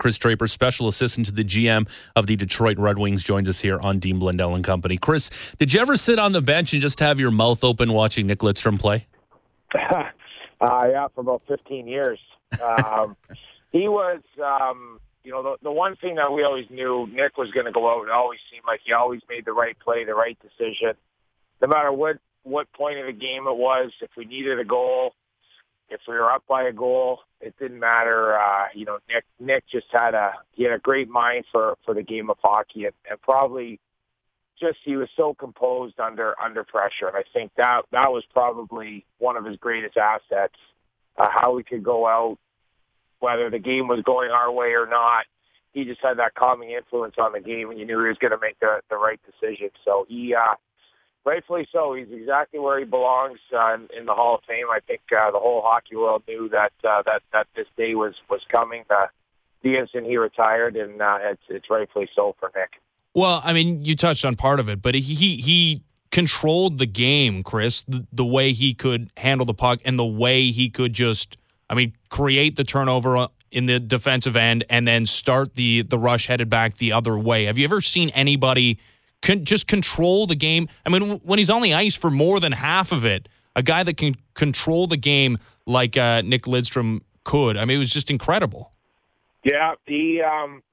Chris Draper, special assistant to the GM of the Detroit Red Wings, joins us here on Dean Blundell and Company. Chris, did you ever sit on the bench and just have your mouth open watching Nick Lidstrom play? Yeah, for about 15 years. He was, the one thing that we always knew, Nick was going to go out. It always seemed like he always made the right play, the right decision. No matter what point of the game it was, if we needed a goal, if we were up by a goal, it didn't matter. Nick just had a great mind for the game of hockey, and probably just he was so composed under pressure. And I think that was probably one of his greatest assets, how he could go out, whether the game was going our way or not. He just had that calming influence on the game, and you knew he was going to make the right decision. So he, rightfully so, he's exactly where he belongs in the Hall of Fame. I think the whole hockey world knew that this day was coming the instant he retired, and it's rightfully so for Nick. Well, I mean, you touched on part of it, but he controlled the game, Chris, the way he could handle the puck and the way he could just, create the turnover in the defensive end and then start the rush headed back the other way. Have you ever seen anybody just control the game? I mean, when he's on the ice for more than half of it, a guy that can control the game like Nick Lidstrom could. I mean, it was just incredible. Yeah, he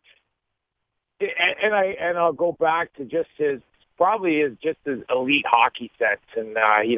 and I'll go back to just his elite hockey sense, and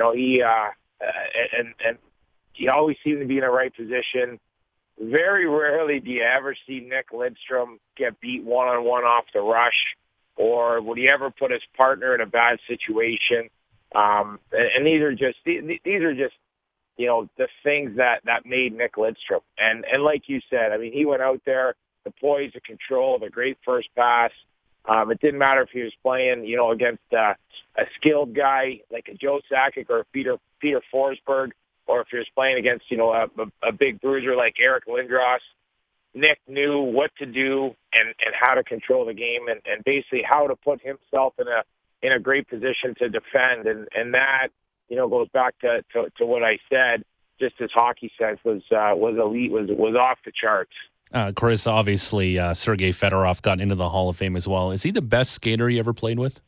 he always seemed to be in the right position. Very rarely do you ever see Nick Lidstrom get beat one-on-one off the rush, or would he ever put his partner in a bad situation. And these are just the things that made Nick Lidstrom. And like you said, I mean, he went out there, the poise, the control, the great first pass. It didn't matter if he was playing, against a skilled guy like a Joe Sakic or Peter Forsberg, or if he was playing against, a big bruiser like Eric Lindros. Nick knew what to do and how to control the game and basically how to put himself in a great position to defend. And that, goes back to what I said. Just his hockey sense was elite, was off the charts. Chris, obviously, Sergei Fedorov got into the Hall of Fame as well. Is he the best skater you ever played with?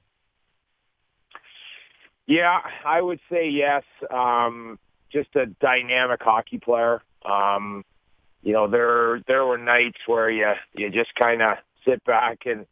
Yeah, I would say yes. Just a dynamic hockey player. There were nights where you just kind of sit back and,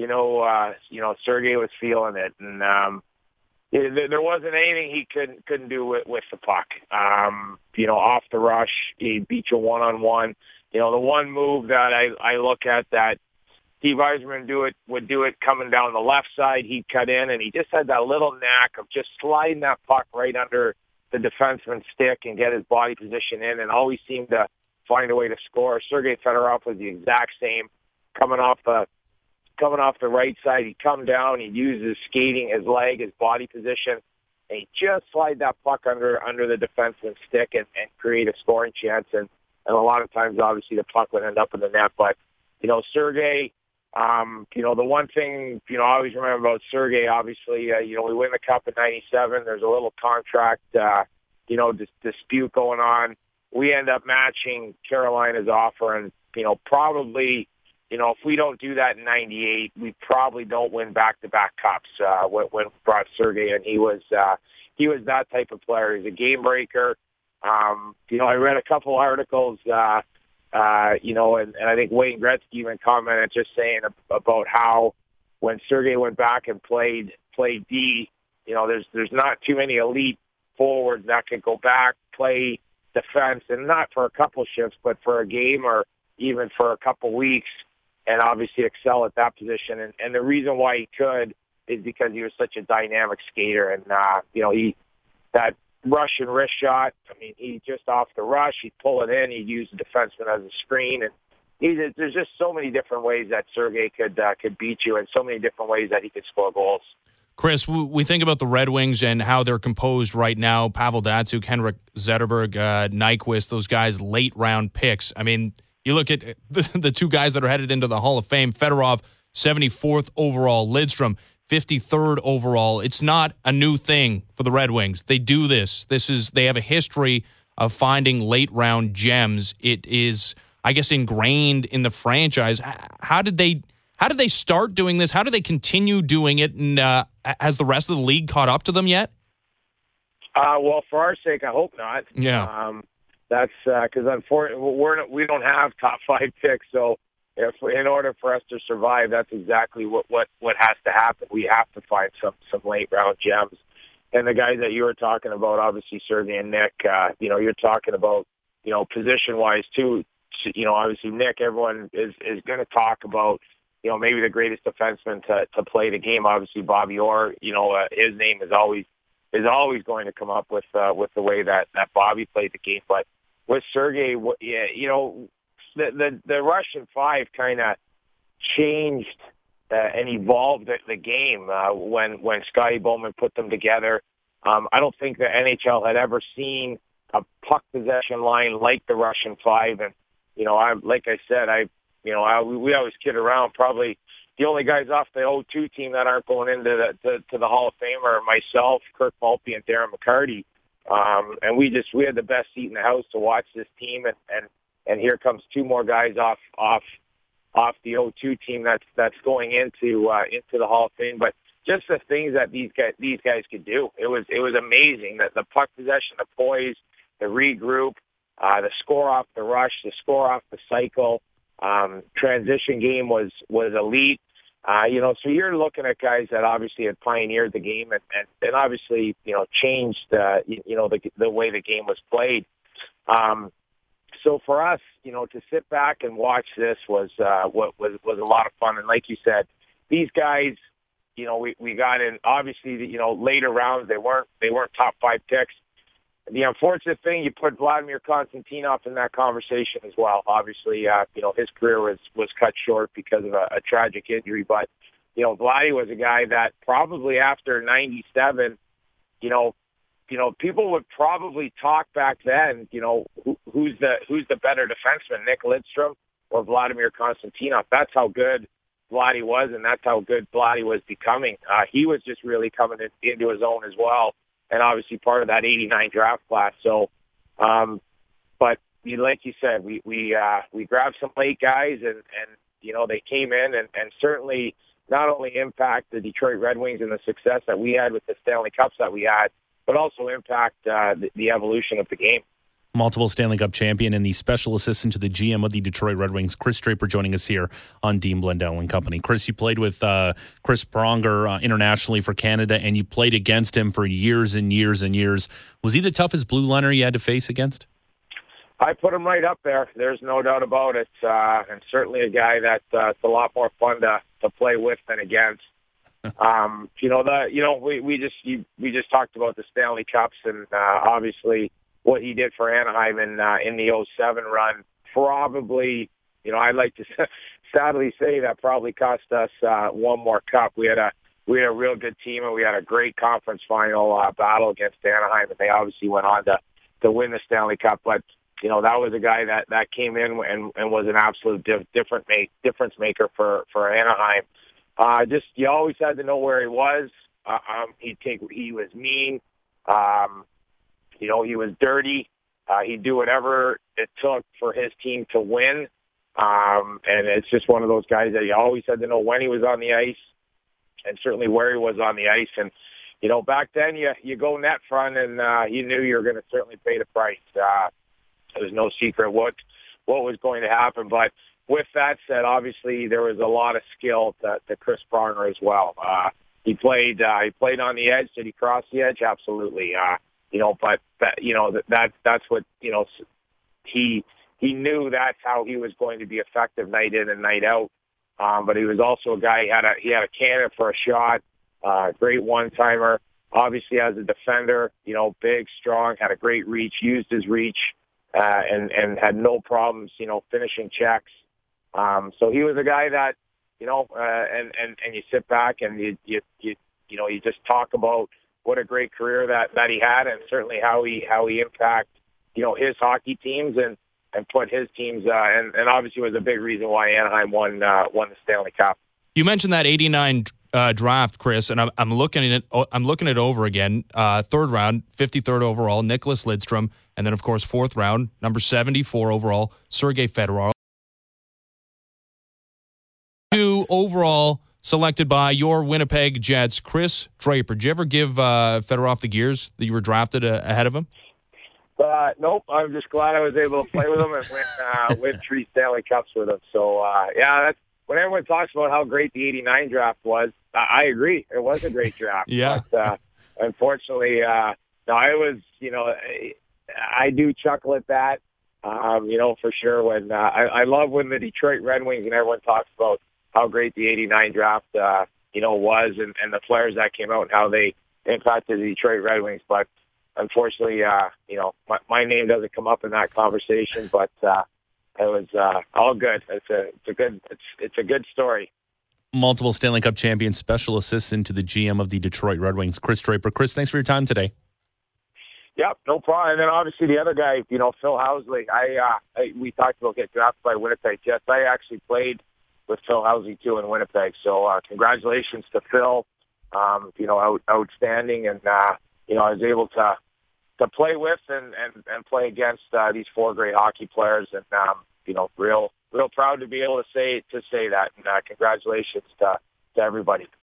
Sergei was feeling it. And there wasn't anything he couldn't do with the puck. Off the rush, he'd beat you one-on-one. The one move that I look at that Steve Yzerman would do it coming down the left side. He'd cut in, and he just had that little knack of just sliding that puck right under the defenseman's stick and get his body position in, and always seemed to find a way to score. Sergei Fedorov was the exact same. Coming off the right side, he'd come down, he'd use his skating, his leg, his body position, and he'd just slide that puck under the defenseman's stick and create a scoring chance. And a lot of times, obviously, the puck would end up in the net. But, Sergei, the one thing, I always remember about Sergei, obviously, we win the Cup in 97. There's a little contract, dispute going on. We end up matching Carolina's offer. And, probably, if we don't do that in 98, we probably don't win back-to-back Cups when we brought Sergei in. He was that type of player. He's a game breaker. I read a couple articles, and I think Wayne Gretzky even commented just saying about how when Sergei went back and played D, there's not too many elite forwards that could go back, play defense, and not for a couple shifts, but for a game or even for a couple weeks, and obviously excel at that position. And the reason why he could is because he was such a dynamic skater, and that Russian wrist shot. I mean, he just off the rush, he'd pull it in, he'd use the defenseman as a screen, and there's just so many different ways that Sergei could beat you, and so many different ways that he could score goals. Chris, we think about the Red Wings and how they're composed right now. Pavel Datsyuk, Henrik Zetterberg, Nyquist, those guys, late-round picks. I mean, you look at the two guys that are headed into the Hall of Fame, Fedorov, 74th overall, Lidstrom, 53rd overall. It's not a new thing for the Red Wings. They do this. They have a history of finding late-round gems. It is, I guess, ingrained in the franchise. How did they start doing this? How do they continue doing it? And has the rest of the league caught up to them yet? Well, for our sake, I hope not. Yeah. That's because unfortunately we don't have top 5 picks. So in order for us to survive, that's exactly what has to happen. We have to find some late round gems. And the guys that you were talking about, obviously Sergei and Nick, you're talking about, position wise too. Obviously Nick, everyone is going to talk about, maybe the greatest defenseman to play the game. Obviously Bobby Orr, his name is always going to come up with the way that Bobby played the game. But with Sergei, the Russian 5 kind of changed and evolved the game when Scotty Bowman put them together. I don't think the NHL had ever seen a puck possession line like the Russian 5. And, like I said, we always kid around. Probably the only guys off the 0-2 team that aren't going into the Hall of Fame are myself, Kirk Maltby, and Darren McCarty. And we had the best seat in the house to watch this team. And here comes 2 more guys off the 0-2 team that's going into the Hall of Fame. But just the things that these guys could do, it was amazing. That the puck possession, the poise, the regroup, the score off the rush, the score off the cycle, transition game was elite. So you're looking at guys that obviously had pioneered the game and obviously changed the way the game was played. So for us, to sit back and watch this was a lot of fun. And like you said, these guys, we got in obviously, later rounds. They weren't top 5 picks. The unfortunate thing, you put Vladimir Konstantinov in that conversation as well. Obviously, his career was cut short because of a tragic injury. But, Vladdy was a guy that probably after 97, people would probably talk back then, who's the better defenseman, Nick Lidstrom or Vladimir Konstantinov. That's how good Vladdy was, and that's how good Vladdy was becoming. He was just really coming into his own as well, and obviously part of that 89 draft class. So, but like you said, we grabbed some late guys, and they came in and certainly not only impact the Detroit Red Wings and the success that we had with the Stanley Cups that we had, but also impact the evolution of the game. Multiple Stanley Cup champion and the special assistant to the GM of the Detroit Red Wings, Chris Draper, joining us here on Dean Blundell and Company. Chris, you played with Chris Pronger internationally for Canada, and you played against him for years and years and years. Was he the toughest blue liner you had to face against? I put him right up there. There's no doubt about it, and certainly a guy that it's a lot more fun to play with than against. We just talked about the Stanley Cups, and obviously what he did for Anaheim in the 07 run. Probably, I'd like to sadly say that probably cost us one more cup. We had a real good team, and we had a great conference final battle against Anaheim, and they obviously went on to win the Stanley Cup. But that was a guy that came in and was an absolute difference maker for Anaheim. You always had to know where he was. He was mean. He was dirty. He'd do whatever it took for his team to win. And it's just one of those guys that you always had to know when he was on the ice and certainly where he was on the ice. And, back then you go net front and you knew you were going to certainly pay the price. There was no secret what was going to happen. But with that said, obviously there was a lot of skill to Chris Pronger as well. He played on the edge. Did he cross the edge? Absolutely. But that's what, he knew that's how he was going to be effective night in and night out. But he was also a guy, he had a cannon for a shot, great one-timer. Obviously as a defender, big, strong, had a great reach, used his reach, and had no problems, finishing checks. So he was a guy that, and you sit back and you just talk about what a great career that he had, and certainly how he impacted, his hockey teams and put his teams, and obviously was a big reason why Anaheim won the Stanley Cup. You mentioned that 89 draft, Chris, and I'm looking at it over again. Third round, 53rd overall, Nicholas Lidstrom, and then of course fourth round, number 74 overall, Sergei Fedorov. 2 overall, selected by your Winnipeg Jets, Chris Draper. Did you ever give Fedorov the gears that you were drafted ahead of him? Nope. I'm just glad I was able to play with him and win 3 Stanley Cups with him. So, that's when everyone talks about how great the '89 draft was. I agree. It was a great draft. Yeah. But, unfortunately, I do chuckle at that, for sure. When I love when the Detroit Red Wings and everyone talks about how great the '89 draft, was and the players that came out and how they impacted the Detroit Red Wings. But unfortunately, my name doesn't come up in that conversation. But it was all good. It's a good story. Multiple Stanley Cup champion, special assistant to the GM of the Detroit Red Wings, Chris Draper. Chris, thanks for your time today. Yep, no problem. And then obviously the other guy, Phil Housley. We talked about getting drafted by Winnipeg Jets. I actually played with Phil Housley too in Winnipeg. So congratulations to Phil. Outstanding, and I was able to play with and play against these 4 great hockey players, and real proud to be able to say that. And congratulations to everybody.